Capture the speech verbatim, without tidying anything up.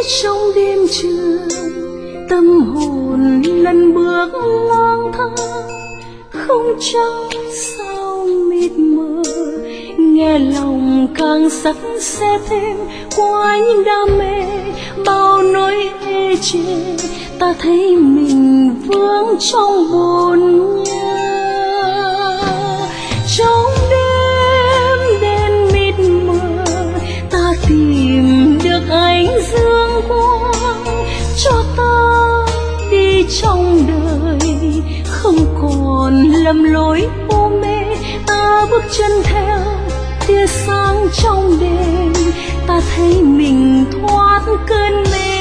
trong đêm trường, tâm hồn lần bước lang thang, không trăng sao mịt mờ, nghe lòng càng sắc xe thêm qua những đam mê bao nỗi ê chề. Ta thấy mình vướng trong hồn nhớ, trong đêm đen mịt mờ ta tìm được ánh dương quang cho ta đi trong đời, không còn lầm lối u mê. Ta bước chân theo tia sáng trong đêm, ta thấy mình thoát cơn mê.